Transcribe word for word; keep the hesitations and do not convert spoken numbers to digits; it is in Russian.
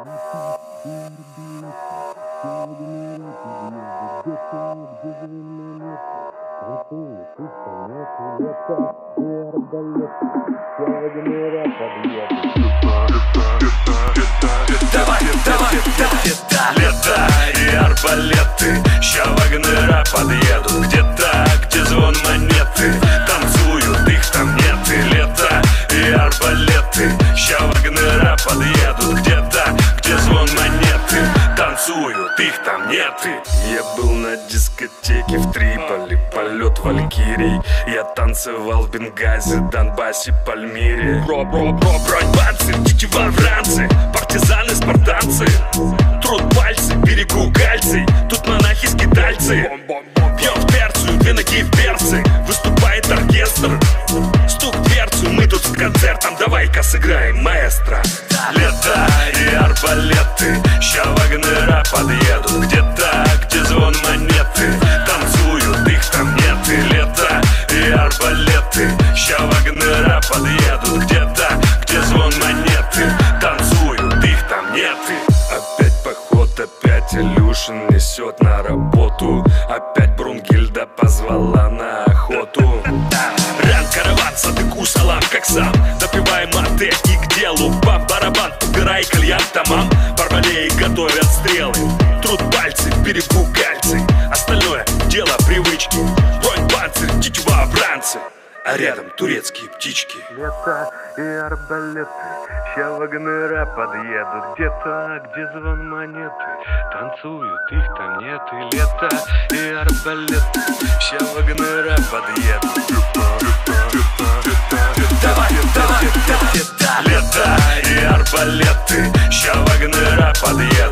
Давай, давай, давай, лето и арбалеты. Ща вагнера подъедут. Где-то, где звон монеты. Танцуют, их там нет. И лето и арбалеты. Ща вагнера подъедут. Где-то, где звон монеты. Танцуют, их там нет. Я был на дискотеке в Триполи. Полет валькирий. Я танцевал в Бенгази, Донбассе, Пальмире. Бро-бро-бро, бронь, панцирь, тетива в ранце. Партизаны, спартанцы. Труд пальцы, берегу кальций. Тут монахи-скитальцы. Пьем в терцию, две ноги в перцы. Выступает оркестр. Стук в дверцу, мы тут с концертом. Давай-ка сыграем, маэстро. Лето и арбалеты. Ща вагнера подъедут. Где-то, где звон монеты. Танцуют, их там нет. И лето и арбалеты. Ща вагнера подъедут. Где-то, где звон монеты. Танцуют, их там нет. Опять поход, опять Илюшин несет на работу. Опять Брунгильда позвала на охоту. Ран, караван, садыку, салам, как сам. Допиваем мате и к делу. Бам-барабан, убирай кальян, тамам. Барбалеи готовят стрелы. Труд пальцы, берегу кальций. Остальное дело привычки. Бронь, панцирь, тетива в ранце. А рядом турецкие птички. Лето и арбалеты. Ща вагнера подъедут. Где-то, где звон монеты. Танцуют, их там нет. И лето и арбалеты. Ща вагнера подъедут. Давай, давай, давай, лето и арбалеты. Ща вагнера подъедут.